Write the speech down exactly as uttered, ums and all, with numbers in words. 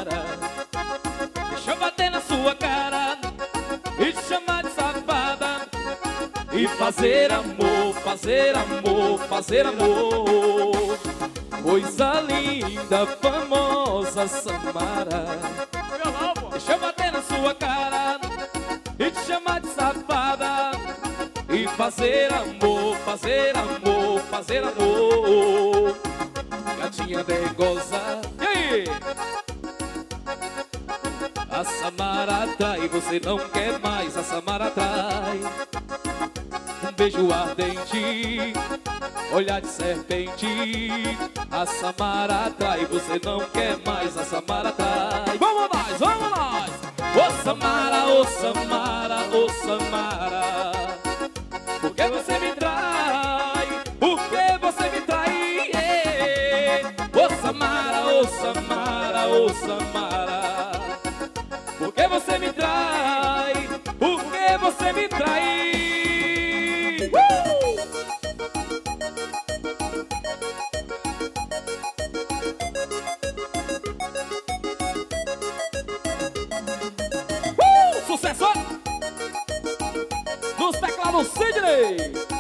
Samara. Deixa eu bater na sua cara e te chamar de safada e fazer amor, fazer amor, fazer amor. Coisa linda, famosa Samara. Deixa eu bater na sua cara e te chamar de safada e fazer amor, fazer amor, fazer amor. Gatinha dengosa. E aí? A Samara atrai, você não quer mais, a Samara atrai. Um beijo ardente, olhar de serpente. A Samara atrai, você não quer mais, a Samara atrai. Vamos nós, vamos nós! Ô Samara, ô Samara, ô Samara, por que você me trai? Por que você me trai? Ô Samara, ô Samara, ô Samara, por que você me trai? Por que você me trai? Uh! Uh! Sucesso! Nos teclados Sidney!